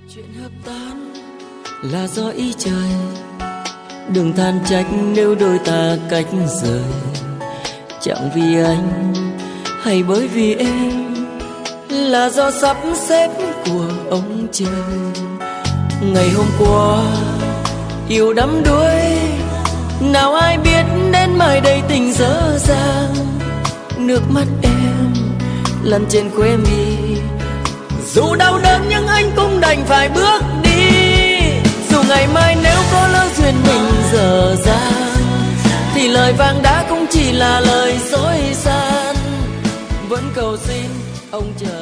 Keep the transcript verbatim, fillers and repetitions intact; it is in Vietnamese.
Chuyện hợp tan là do ý trời, đừng than trách nếu đôi ta cách rời. Chẳng vì anh hay bởi vì em, là do sắp xếp của ông trời. Ngày hôm qua yêu đắm đuối, nào ai biết đến mai đây tình dở dang. Nước mắt em lăn trên khóe mi, dù đau đớn nhưng anh cũng đành phải bước đi. Dù ngày mai nếu có lỡ duyên mình dở dang, thì lời vàng đã cũng chỉ là lời dối gian. Vẫn cầu xin ông trời